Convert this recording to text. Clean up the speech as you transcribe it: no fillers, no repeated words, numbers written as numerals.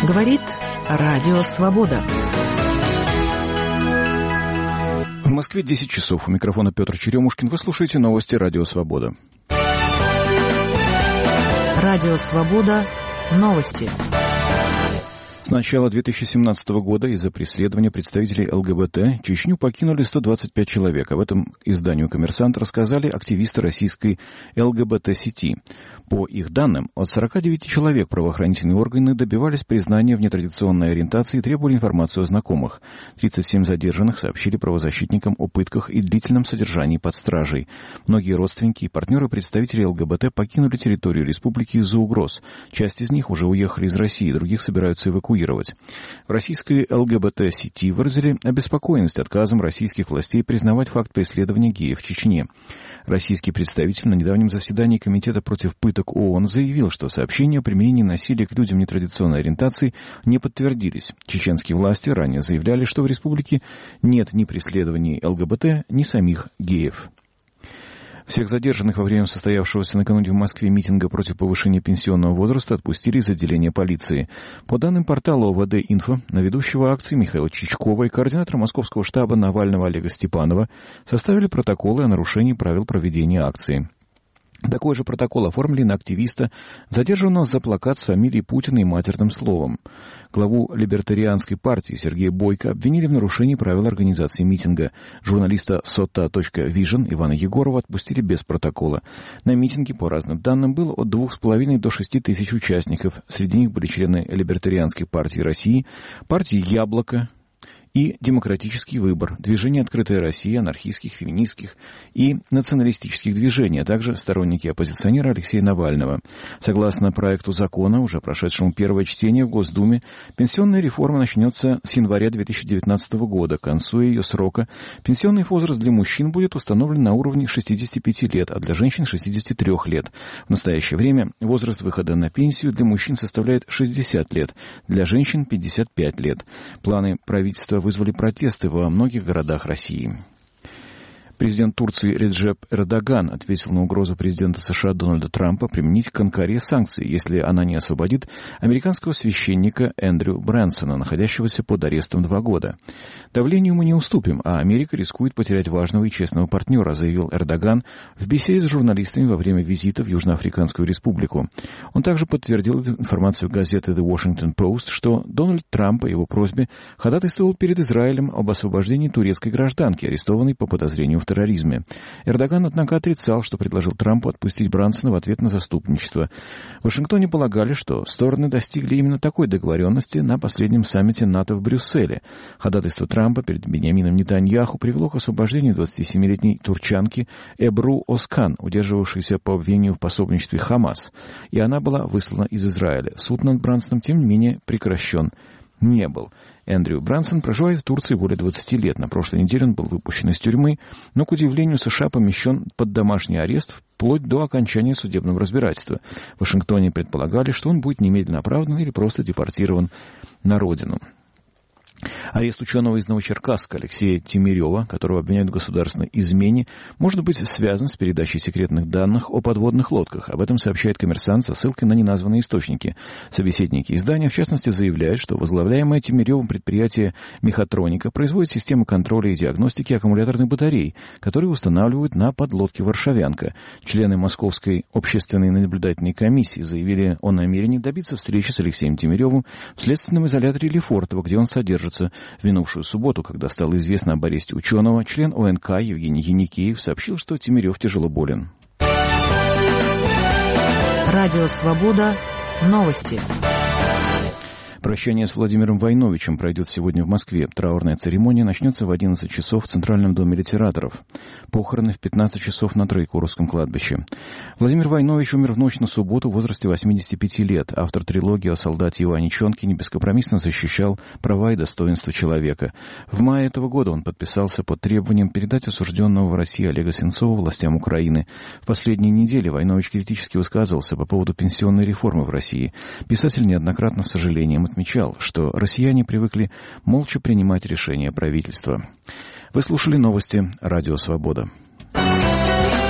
Говорит Радио Свобода. В Москве 10 часов. У микрофона Петр Черемушкин. Вы слушаете новости Радио Свобода. Радио Свобода. Новости. С начала 2017 года из-за преследования представителей ЛГБТ Чечню покинули 125 человек. Об этом изданию «Коммерсант» рассказали активисты российской ЛГБТ-сети. По их данным, от 49 человек правоохранительные органы добивались признания в нетрадиционной ориентации и требовали информацию о знакомых. 37 задержанных сообщили правозащитникам о пытках и длительном содержании под стражей. Многие родственники и партнеры представителей ЛГБТ покинули территорию республики из-за угроз. Часть из них уже уехали из России, других собираются эвакуировать. В российской ЛГБТ-сети выразили обеспокоенность отказом российских властей признавать факт преследования геев в Чечне. Российский представитель на недавнем заседании Комитета против пыток ООН заявил, что сообщения о применении насилия к людям нетрадиционной ориентации не подтвердились. Чеченские власти ранее заявляли, что в республике нет ни преследований ЛГБТ, ни самих геев. Всех задержанных во время состоявшегося накануне в Москве митинга против повышения пенсионного возраста отпустили из отделения полиции. По данным портала ОВД-Инфо, на ведущего акции Михаила Чичкова и координатора московского штаба Навального Олега Степанова составили протоколы о нарушении правил проведения акции. Такой же протокол оформили на активиста, задержанного за плакат с фамилией Путина и матерным словом. Главу либертарианской партии Сергея Бойко обвинили в нарушении правил организации митинга. Журналиста Sota.Vision Ивана Егорова отпустили без протокола. На митинге, по разным данным, было от 2,5 до 6 тысяч участников. Среди них были члены Либертарианской партии России, партии «Яблоко» и «Демократический выбор», движение «Открытая Россия», анархистских, феминистских и националистических движений, а также сторонники оппозиционера Алексея Навального. Согласно проекту закона, уже прошедшему первое чтение в Госдуме, пенсионная реформа начнется с января 2019 года. К концу ее срока пенсионный возраст для мужчин будет установлен на уровне 65 лет, а для женщин 63 лет. В настоящее время возраст выхода на пенсию для мужчин составляет 60 лет, для женщин 55 лет. Планы правительства вызвали протесты во многих городах России. Президент Турции Реджеп Эрдоган ответил на угрозу президента США Дональда Трампа применить к Анкаре санкции, если она не освободит американского священника Эндрю Брэнсона, находящегося под арестом 2 года. «Давлению мы не уступим, а Америка рискует потерять важного и честного партнера», заявил Эрдоган в беседе с журналистами во время визита в Южноафриканскую республику. Он также подтвердил информацию газеты The Washington Post, что Дональд Трамп по его просьбе ходатайствовал перед Израилем об освобождении турецкой гражданки, арестованной по подозрению в терроризме. Эрдоган, однако, отрицал, что предложил Трампу отпустить Брэнсона в ответ на заступничество. В Вашингтоне полагали, что стороны достигли именно такой договоренности на последнем саммите НАТО в Брюсселе. Ходатайство Трампа перед Биньямином Нетаньяху привело к освобождению 27-летней турчанки Эбру Оскан, удерживавшейся по обвинению в пособничестве Хамас, и она была выслана из Израиля. Суд над Брэнсоном, тем не менее, прекращен не был. Эндрю Брэнсон проживает в Турции более 20 лет. На прошлой неделе он был выпущен из тюрьмы, но, к удивлению, США помещен под домашний арест вплоть до окончания судебного разбирательства. В Вашингтоне предполагали, что он будет немедленно оправдан или просто депортирован на родину. Арест ученого из Новочеркасска Алексея Тимирева, которого обвиняют в государственной измене, может быть связан с передачей секретных данных о подводных лодках. Об этом сообщает «Коммерсант» со ссылкой на неназванные источники. Собеседники издания, в частности, заявляют, что возглавляемое Тимиревым предприятие «Мехатроника» производит систему контроля и диагностики аккумуляторных батарей, которые устанавливают на подлодке «Варшавянка». Члены Московской общественной наблюдательной комиссии заявили о намерении добиться встречи с Алексеем Тимиревым в следственном изоляторе Лефортово, где он содержится. В минувшую субботу, когда стало известно об аресте ученого, член ОНК Евгений Яникеев сообщил, что Тимирев тяжело болен. Радио Свобода. Новости. Прощание с Владимиром Войновичем пройдет сегодня в Москве. Траурная церемония начнется в 11 часов в Центральном доме литераторов. Похороны в 15 часов на Троекуровском кладбище. Владимир Войнович умер в ночь на субботу в возрасте 85 лет. Автор трилогии о солдате Иване Чонкине бескомпромиссно защищал права и достоинство человека. В мае этого года он подписался под требованием передать осужденного в России Олега Сенцова властям Украины. В последние недели Войнович критически высказывался по поводу пенсионной реформы в России. Писатель неоднократно с сожалением отмечал, что россияне привыкли молча принимать решения правительства. Вы слушали новости «Радио Свобода».